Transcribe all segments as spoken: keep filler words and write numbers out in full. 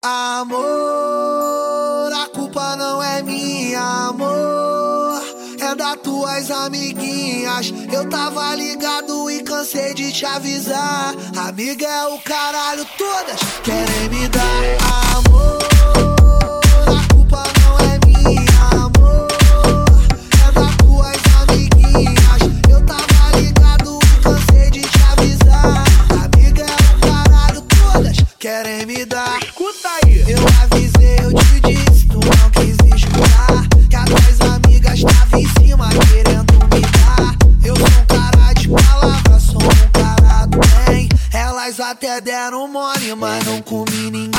Amor, a culpa não é minha, amor, é das tuas amiguinhas. Eu tava ligado e cansei de te avisar. Amiga é o caralho, todas querem me dar amor. A culpa não é minha, amor, é das tuas amiguinhas. Eu tava ligado e cansei de te avisar. Amiga é o caralho, todas querem me dar. Escuta aí. Eu avisei, eu te disse, tu não quis escutar. Que as tuas amigas estavam em cima querendo me dar. Eu sou um cara de palavra, sou um cara do bem. Elas até deram mole, mas não comi ninguém.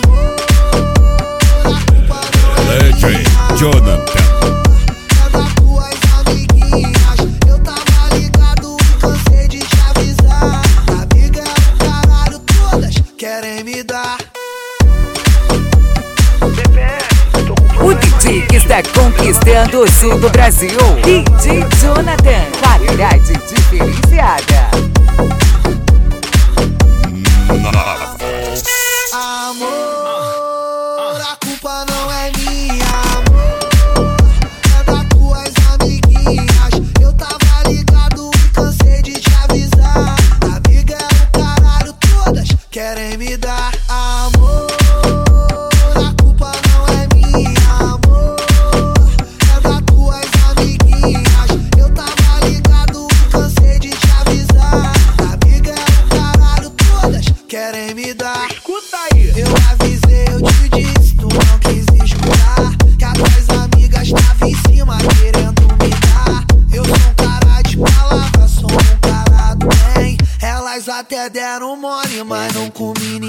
A culpa não é minha, Jonathan. é das tuas amiguinhas. Eu tava ligado e cansei de te avisar. Amiga é o caralho, todas querem me dar. O D J que está conquistando o sul do Brasil, D J Jonathan, qualidade diferenciada. Amor, a culpa não é minha, amor, é das tuas amiguinhas. Eu tava ligado e cansei de te avisar. Amiga é o caralho, todas querem me dar amor. A culpa não é minha, amor, é das tuas amiguinhas. Eu tava ligado e cansei de te avisar. Amiga é o caralho, todas querem me dar. Escuta aí. Eu avisei, eu te disse, tu não quis escutar. Que as tuas amigas estavam em cima querendo me dar. Eu sou um cara de palavra, sou um cara do bem. Elas até deram mole, mas não comi